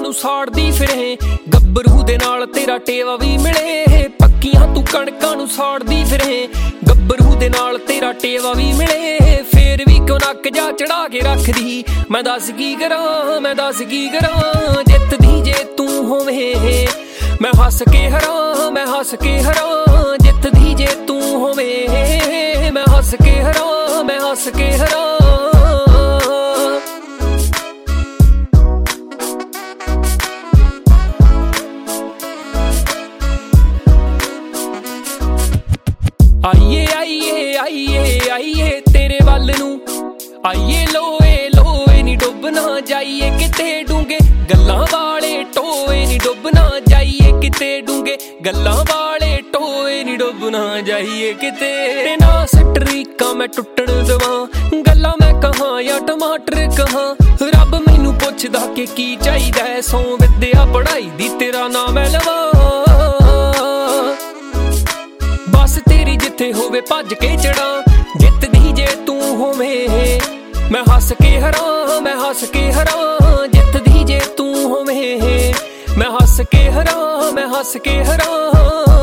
ਨੂੰ ਸਾੜਦੀ ਫਿਰੇ, ਗੱਭਰੂ ਦੇ ਨਾਲ ਤੇਰਾ ਟੇਵਾ ਵੀ ਮਿਲੇ। ਪੱਕੀਆਂ ਤੂੰ ਕਣਕਾਂ ਨੂੰ ਸਾੜਦੀ ਫਿਰੇ, ਗੱਭਰੂ ਦੇ ਨਾਲ ਤੇਰਾ ਟੇਵਾ ਵੀ ਮਿਲੇ। ਫੇਰ ਵੀ ਕਿਉਂ ਨੱਕ ਜਾ ਚੜਾ ਕੇ ਰੱਖਦੀ, ਮੈਂ ਦੱਸ ਕੀ ਕਰਾਂ, ਮੈਂ ਦੱਸ ਕੀ ਕਰਾਂ। ਜਿੱਤਦੀ ਜੇ ਤੂੰ ਹੋਵੇਂ, ਮੈਂ ਹੱਸ ਕੇ ਹਰਾਂ, ਮੈਂ ਹੱਸ ਕੇ ਹਰਾਂ। ਜਿੱਤਦੀ ਜੇ ਤੂੰ ਹੋਵੇਂ, ਮੈਂ ਹੱਸ ਕੇ ਹਰਾਂ, ਮੈਂ ਹੱਸ ਕੇ ਹਰਾਂ। ਆਈਏ ਆਈਏ ਆਈਏ ਆਈਏ ਤੇਰੇ ਵੱਲ ਨੂੰ, ਆਈਏ ਲੋਏ ਲੋਏ ਨੀ ਡੁੱਬ ਨਾ ਜਾਈਏ ਕਿਤੇ ਡੂੰਘੇ, ਗੱਲਾਂ ਵਾਲੇ ਟੋਏ ਨੀ ਡੁੱਬ ਨਾ ਜਾਈਏ ਕਿਤੇ ਡੂੰਘੇ, ਗੱਲਾਂ ਵਾਲੇ ਟੋਏ ਨੀ ਡੁੱਬ ਨਾ ਜਾਈਏ ਕਿਤੇ। ਤੇ ਨਾ ਸਟਰੀਕਾਂ ਮੈਂ ਟੁੱਟਣ ਦਵਾਂ, ਗੱਲਾਂ ਮੈਂ ਕਹਾਂ ਜਾਂ ਟਮਾਟਰ ਕਹਾਂ। ਰੱਬ ਮੈਨੂੰ ਪੁੱਛਦਾ ਕਿ ਕੀ ਚਾਹੀਦਾ, ਸੌ ਵਿਦਿਆ ਪੜ੍ਹਾਈ ਦੀ ਤੇਰਾ ਨਾਂ ਮੈਂ ਲਵਾਂ। ਬਸ ਤੇਰੀ ਜਿੱਥੇ ਹੋਵੇ ਭੱਜ ਕੇ ਚੜਾਂ, ਜਿੱਤਦੀ ਜੇ ਤੂੰ ਹੋਵੇਂ, ਮੈਂ ਹੱਸ ਕੇ ਹਰਾਂ, ਮੈਂ ਹੱਸ ਕੇ ਹਰਾਂ। ਜਿੱਤਦੀ ਜੇ ਤੂੰ ਹੋਵੇਂ, ਮੈਂ ਹੱਸ ਕੇ ਹਰਾਂ, ਮੈਂ ਹੱਸ ਕੇ ਹਰਾਂ।